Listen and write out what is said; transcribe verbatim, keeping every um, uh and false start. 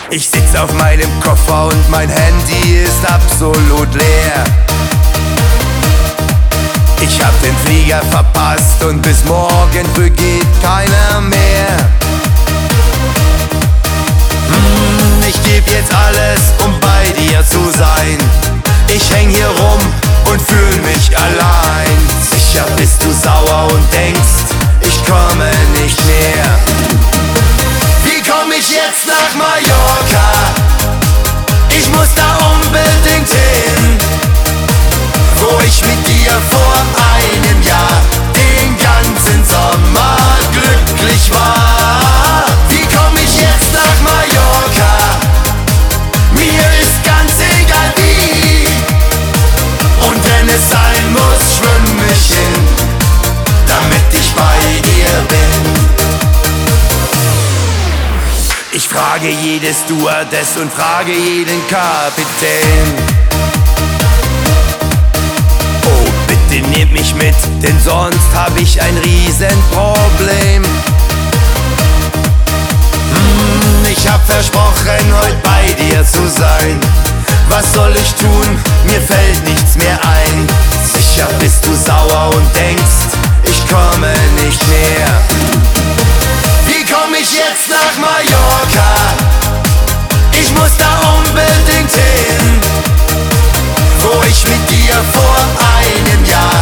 Ich sitz auf meinem Koffer und mein Handy ist absolut leer. Ich hab den Flieger verpasst und bis morgen früh geht keiner mehr. Hm, ich geb jetzt alles, um bei dir zu sein. Ich häng hier rum und fühl mich allein. Sicher bist du sauer und denkst, ich komme nicht mehr. Wie komm ich jetzt nach Mallorca? Ich muss da unbedingt hin, wo ich mit dir vor einem Jahr den ganzen Sommer glücklich war. Wie komm ich jetzt nach Mallorca? Mir ist ganz egal wie. Und wenn es sein muss, schwimm ich hin, damit ich bei dir bin. Ich frage jede Stewardess und frage jeden Kapitän: Oh, bitte nehmt mich mit, denn sonst hab ich ein Riesenproblem. Hm, ich hab versprochen, heute bei dir zu sein. Was soll ich tun? Mir fällt nichts mehr ein. Sicher bist du sauer und denkst, ich komme nicht mehr. Wie komm ich jetzt nach Mallorca? Ich muss da unbedingt hin, wo ich mit dir vor einem Jahr